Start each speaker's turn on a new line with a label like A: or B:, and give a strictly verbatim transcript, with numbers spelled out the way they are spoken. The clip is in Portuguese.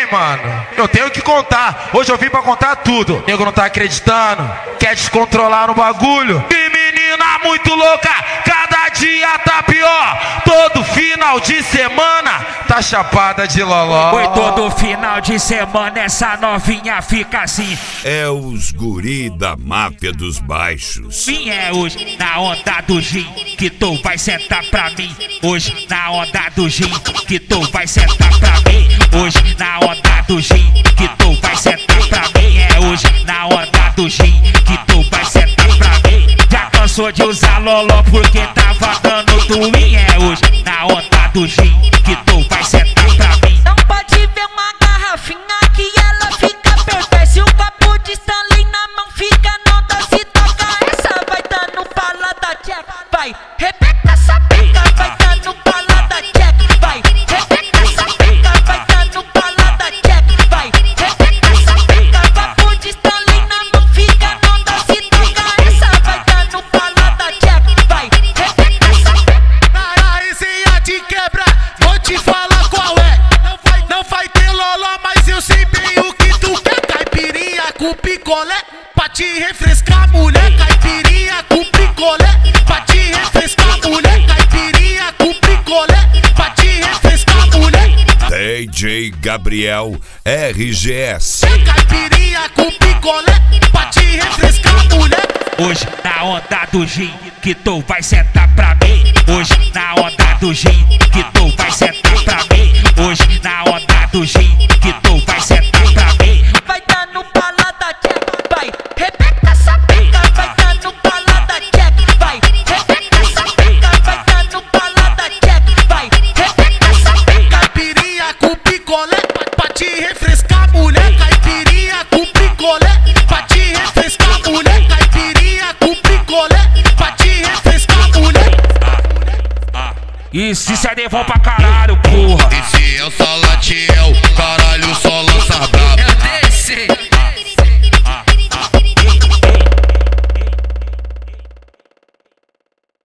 A: mano. Eu tenho que contar. Hoje eu vim pra contar tudo. O nego não tá acreditando. Quer descontrolar no bagulho. Que menina muito louca. Cada dia tá pior. Todo final de semana tá chapada de loló.
B: Oi, todo final de semana essa novinha fica assim.
C: É os guri da máfia dos baixos.
B: Vim é hoje na onda do gin, que tu vai sentar pra mim. Hoje na onda do gin, que tu vai sentar pra mim. Hoje na onda do gin, que tu vai sentar pra mim. É hoje na onda do gin, que tu vai sentar pra mim. Já cansou de usar loló porque tava dando twin. É hoje na onda do gin, que tu vai sentar pra mim.
D: Não pode ver uma garrafinha que ela fica aperta. Se o papo de Stanley na mão fica não dá. Se toca essa vai dando bala da Jack. Vai, repete essa pica, vai dando bala da Jack. Vai, repete essa pica, vai dando bala da Jack. Vai, repete essa pica, papo de Stanley na mão fica não dá. Se toca essa vai dando bala da Jack. Vai, repete essa pica.
E: Na resenha de quebra, vou te falar qual é. Não vai, não vai ter loló, mas eu sei bem o que tu quer. Caipirinha com picolé, pra te refrescar, mulher. Caipirinha com picolé, pra te refrescar, mulher. Caipirinha com picolé, pra te refrescar, mulher.
C: D J Gabriel R G S.
E: Caipirinha com picolé, pra te refrescar, mulher.
B: Hoje na onda do gin, que tu vai sentar pra mim. Hoje na onda do gin, que tu vai sentar pra mim. Hoje na onda do gin, que tu vai sentar pra mim.
D: Vai dando bala da Jack. Vai, repete essa pica, vai dando bala da Jack. Vai, repete essa pica, vai dando bala da Jack. Vai, repete essa pica.
E: Caipirinha com picolé, pra te refrescar, mulher. Caipirinha com picolé, pra te refrescar, mulher. Caipirinha com picolé, pra te refrescar, mulher.
B: Isso, isso é devão pra caralho, porra.
F: Esse é o Salatiel, caralho, só lança brava.